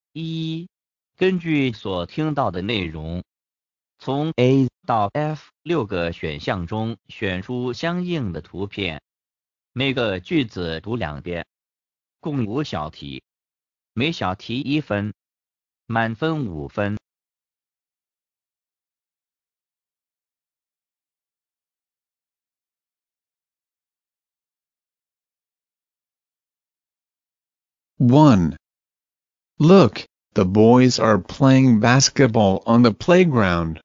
一、根据所听到的内容，从 A 到 F 6个选项中选出相应的图片，每个句子读2遍，共5小题，每小题1分，满分5分。 1. Look, the boys are playing basketball on the playground.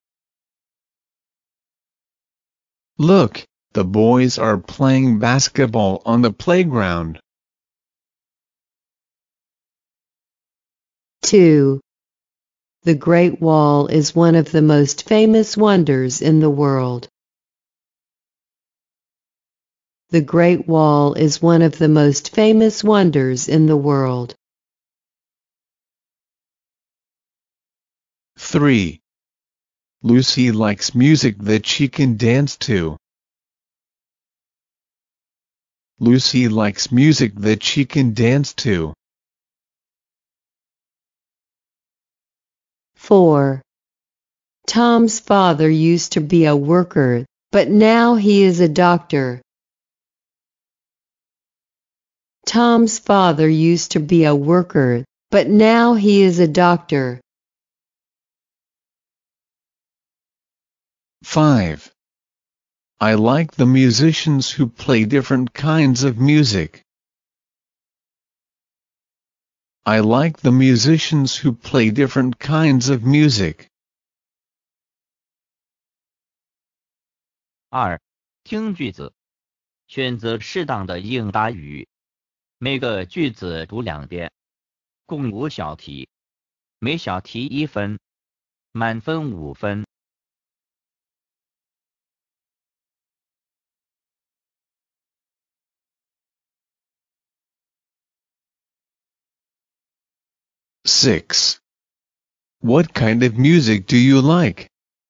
Look, the boys are playing basketball on the playground. 2. The Great Wall is one of the most famous wonders in the world. The Great Wall is one of the most famous wonders in the world. 3. Lucy likes music that she can dance to. Lucy likes music that she can dance to. 4. Tom's father used to be a worker, but now he is a doctor. Tom's father used to be a worker, but now he is a doctor. 5. I like the musicians who play different kinds of music. I like the musicians who play different kinds of music. 2. 听句子，选择适当的应答语，每个句子读2遍，共5小题，每小题1分，满分5分。 6. What kind of music do you like?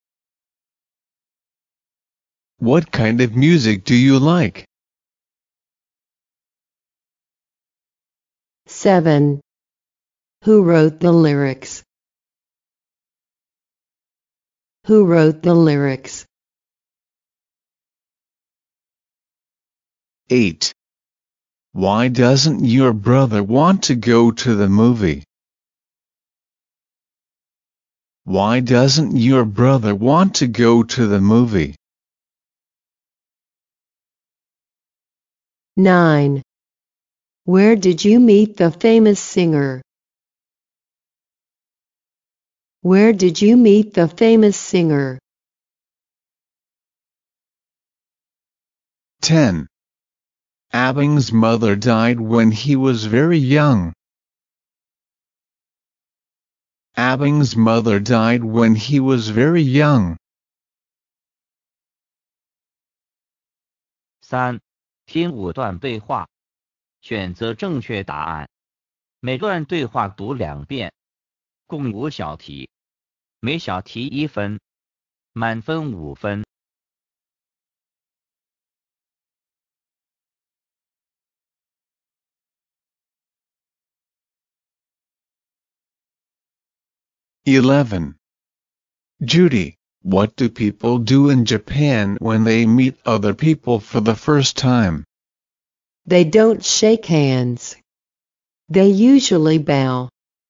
What kind of music do you like? 7. Who wrote the lyrics? Who wrote the lyrics? 8. Why doesn't your brother want to go to the movie? Why doesn't your brother want to go to the movie? 9. Where did you meet the famous singer? Where did you meet the famous singer? 10. Abing's mother died when he was very young. Abing's mother died when he was very young. 3. 听5段对话，选择正确答案，每段对话读2遍，共5小题，每小题1分，满分5分。 11. Judy, what do people do in Japan when they meet other people for the first time? They don't shake hands. They usually bow.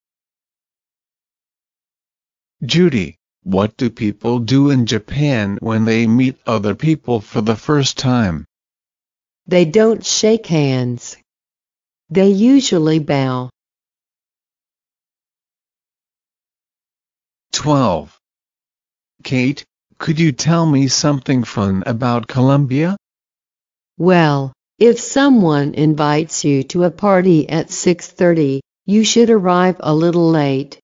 Judy, what do people do in Japan when they meet other people for the first time? They don't shake hands. They usually bow. 12. Kate, could you tell me something fun about Colombia? Well, if someone invites you to a party at 6:30, you should arrive a little late.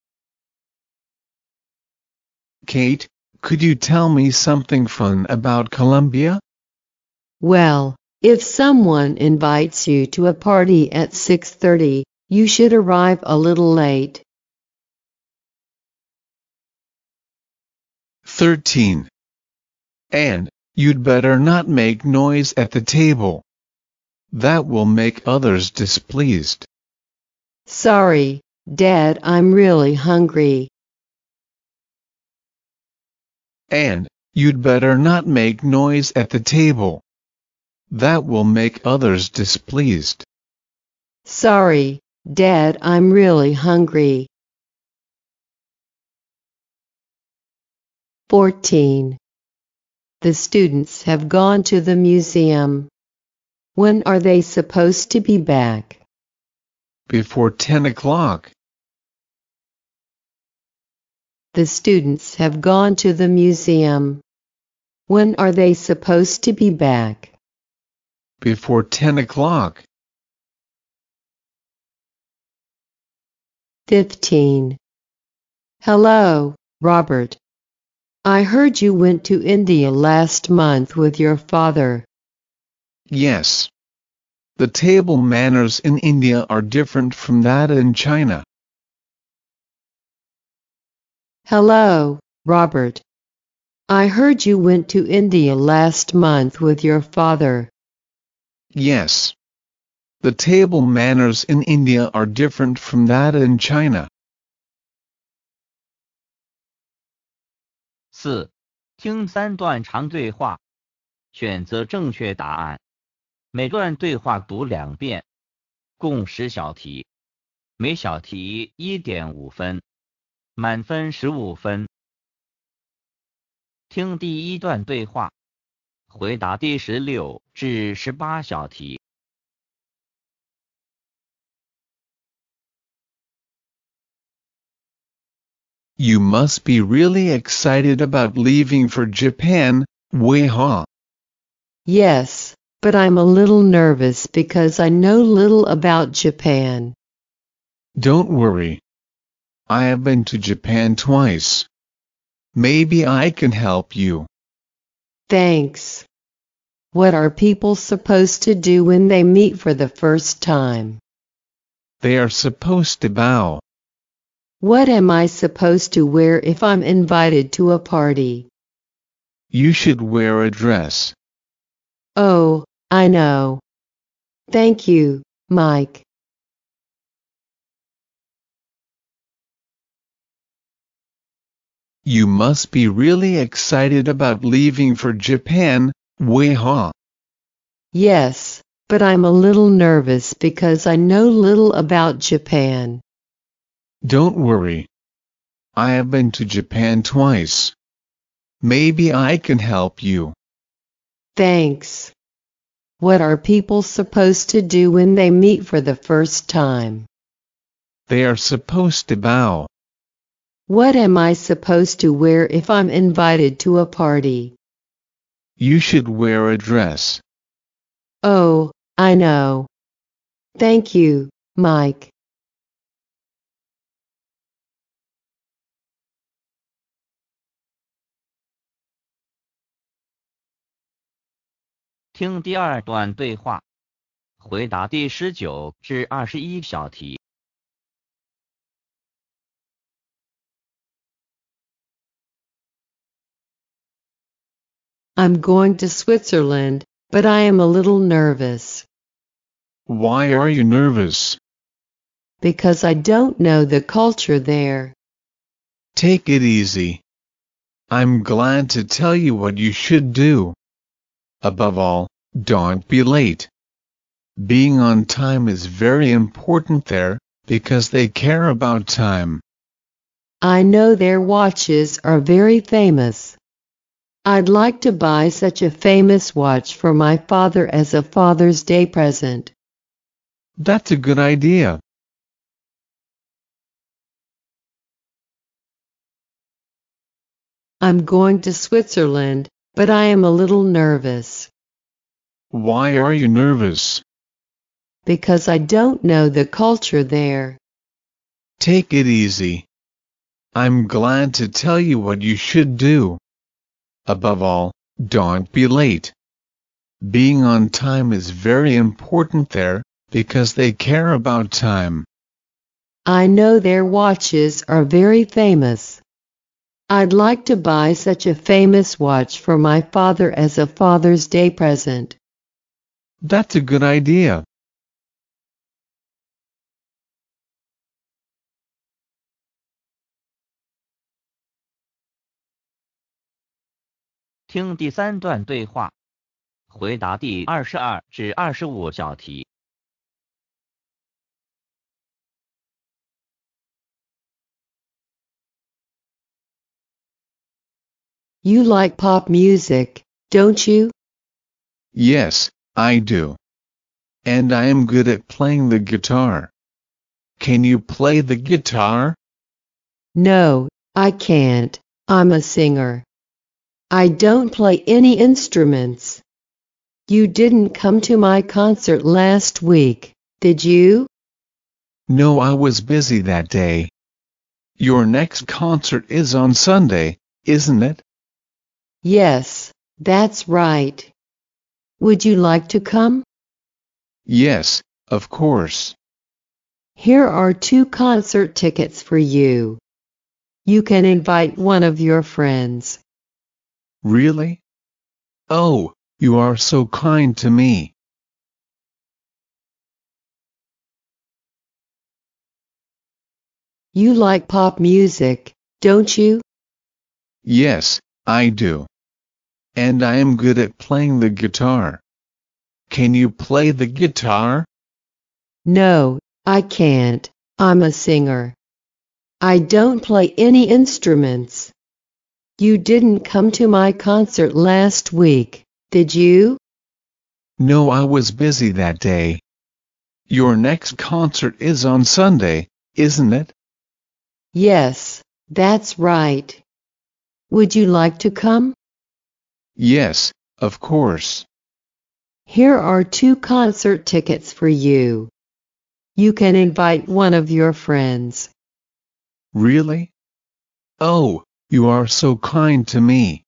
Kate, could you tell me something fun about Colombia? Well, if someone invites you to a party at 6:30, you should arrive a little late. 13. And, you'd better not make noise at the table. That will make others displeased. Sorry, Dad, I'm really hungry. And you'd better not make noise at the table. That will make others displeased. Sorry, Dad, I'm really hungry. 14. The students have gone to the museum. When are they supposed to be back? Before 10 o'clock. The students have gone to the museum. When are they supposed to be back? Before 10 o'clock. 15. Hello, Robert. I heard you went to India last month with your father. Yes. The table manners in India are different from that in China. Hello, Robert. I heard you went to India last month with your father. Yes. The table manners in India are different from that in China. 4. 听3段长对话，选择正确答案。每段对话读2遍，共10小题，每小题 1.5 分，满分15分。听第1段对话，回答第16至18小题。 You must be really excited about leaving for Japan, Wei-ha. Yes, but I'm a little nervous because I know little about Japan. Don't worry. I have been to Japan twice. Maybe I can help you. Thanks. What are people supposed to do when they meet for the first time? They are supposed to bow. What am I supposed to wear if I'm invited to a party? You should wear a dress. Oh, I know. Thank you, Mike. You must be really excited about leaving for Japan, Wei-ha. Yes, but I'm a little nervous because I know little about Japan. Don't worry. I have been to Japan twice. Maybe I can help you. Thanks. What are people supposed to do when they meet for the first time? They are supposed to bow. What am I supposed to wear if I'm invited to a party? You should wear a dress. Oh, I know. Thank you, Mike. 听第2段对话，回答第19至21小题。 I'm going to Switzerland, but I am a little nervous. Why are you nervous? Because I don't know the culture there. Take it easy. I'm glad to tell you what you should do. Above all, don't be late. Being on time is very important there, because they care about time. I know their watches are very famous. I'd like to buy such a famous watch for my father as a Father's Day present. That's a good idea. I'm going to Switzerland, but I am a little nervous. Why are you nervous? Because I don't know the culture there. Take it easy. I'm glad to tell you what you should do. Above all, don't be late. Being on time is very important there, because they care about time. I know their watches are very famous. I'd like to buy such a famous watch for my father as a Father's Day present. That's a good idea. 听第3段对话，回答第22至25小题。 You like pop music, don't you? Yes, I do. And I am good at playing the guitar. Can you play the guitar? No, I can't. I'm a singer. I don't play any instruments. You didn't come to my concert last week, did you? No, I was busy that day. Your next concert is on Sunday, isn't it? Yes, that's right. Would you like to come? Yes, of course. Here are 2 concert tickets for you. You can invite one of your friends. Really? Oh, you are so kind to me. You like pop music, don't you? Yes, I do. And I am good at playing the guitar. Can you play the guitar? No, I can't. I'm a singer. I don't play any instruments. You didn't come to my concert last week, did you? No, I was busy that day. Your next concert is on Sunday, isn't it? Yes, that's right. Would you like to come? Yes, of course. Here are 2 concert tickets for you. You can invite one of your friends. Really? Oh, you are so kind to me.